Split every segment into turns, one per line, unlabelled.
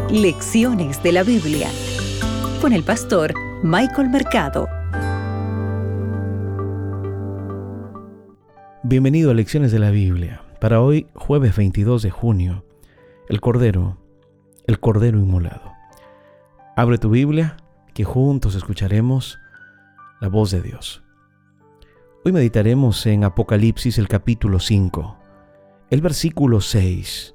Lecciones de la Biblia con el pastor Michael Mercado.
Bienvenido a Lecciones de la Biblia. Para hoy, jueves 22 de junio, el Cordero inmolado. Abre tu Biblia, que juntos escucharemos la voz de Dios. Hoy meditaremos en Apocalipsis, el capítulo 5, el versículo 6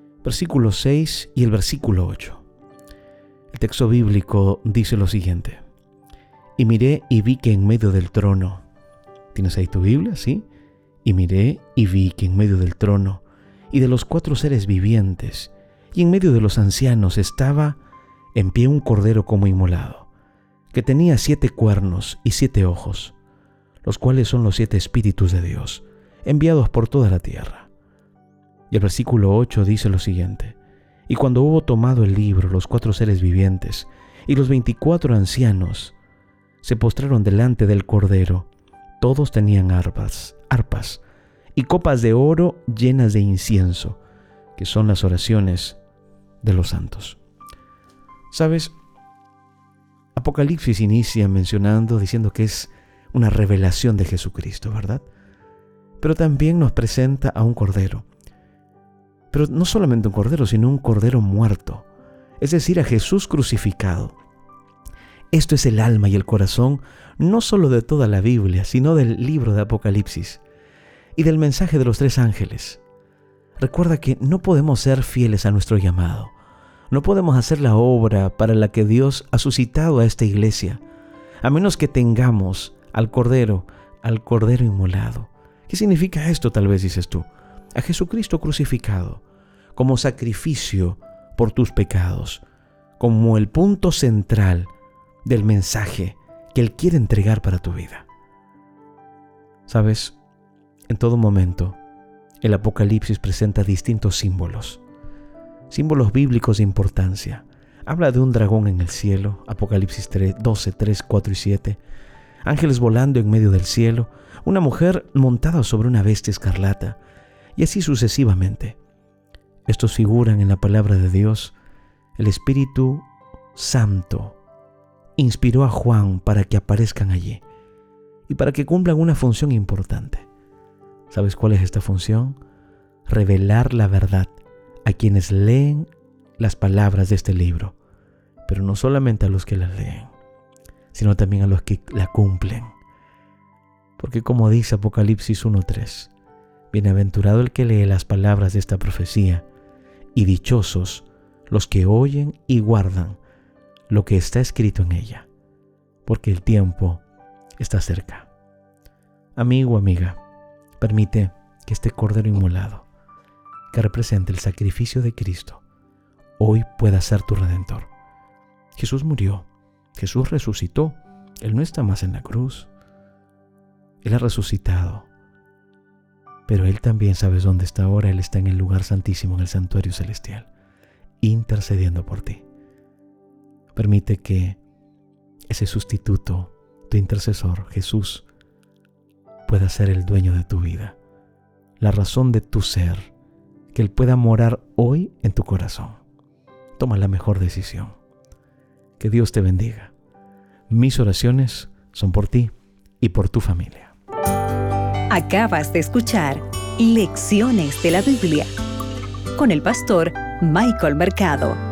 y el versículo 8. El texto bíblico dice lo siguiente: Y miré y vi que en medio del trono, ¿tienes ahí tu Biblia? ¿Sí? Y miré y vi que en medio del trono y de los 4 seres vivientes y en medio de los ancianos estaba en pie un cordero como inmolado, que tenía 7 cuernos y 7 ojos, los cuales son los 7 espíritus de Dios, enviados por toda la tierra. Y el versículo 8 dice lo siguiente: Y cuando hubo tomado el libro, los 4 seres vivientes y los 24 ancianos se postraron delante del Cordero. Todos tenían arpas y copas de oro llenas de incienso, que son las oraciones de los santos. ¿Sabes? Apocalipsis inicia diciendo que es una revelación de Jesucristo, ¿verdad? Pero también nos presenta a un cordero. Pero no solamente un cordero, sino un cordero muerto, es decir, a Jesús crucificado. Esto es el alma y el corazón no solo de toda la Biblia, sino del libro de Apocalipsis y del mensaje de los 3 ángeles. Recuerda que no podemos ser fieles a nuestro llamado. No podemos hacer la obra para la que Dios ha suscitado a esta iglesia, a menos que tengamos al Cordero inmolado. ¿Qué significa esto? Tal vez dices tú. A Jesucristo crucificado como sacrificio por tus pecados, como el punto central del mensaje que Él quiere entregar para tu vida. ¿Sabes? En todo momento, el Apocalipsis presenta distintos símbolos bíblicos de importancia. Habla de un dragón en el cielo, Apocalipsis 12, 3, 4 y 7, ángeles volando en medio del cielo, una mujer montada sobre una bestia escarlata, y así sucesivamente. Estos figuran en la palabra de Dios. El Espíritu Santo inspiró a Juan para que aparezcan allí y para que cumplan una función importante. ¿Sabes cuál es esta función? Revelar la verdad a quienes leen las palabras de este libro, pero no solamente a los que las leen, sino también a los que la cumplen. Porque como dice Apocalipsis 1:3, bienaventurado el que lee las palabras de esta profecía, y dichosos los que oyen y guardan lo que está escrito en ella, porque el tiempo está cerca. Amigo, amiga, permite que este Cordero inmolado, que representa el sacrificio de Cristo, hoy pueda ser tu Redentor. Jesús murió, Jesús resucitó, Él no está más en la cruz, Él ha resucitado. Pero Él también, ¿sabes dónde está ahora? Él está en el lugar santísimo, en el santuario celestial, intercediendo por ti. Permite que ese sustituto, tu intercesor, Jesús, pueda ser el dueño de tu vida, la razón de tu ser, que Él pueda morar hoy en tu corazón. Toma la mejor decisión. Que Dios te bendiga. Mis oraciones son por ti y por tu familia.
Acabas de escuchar Lecciones de la Biblia con el pastor Michael Mercado.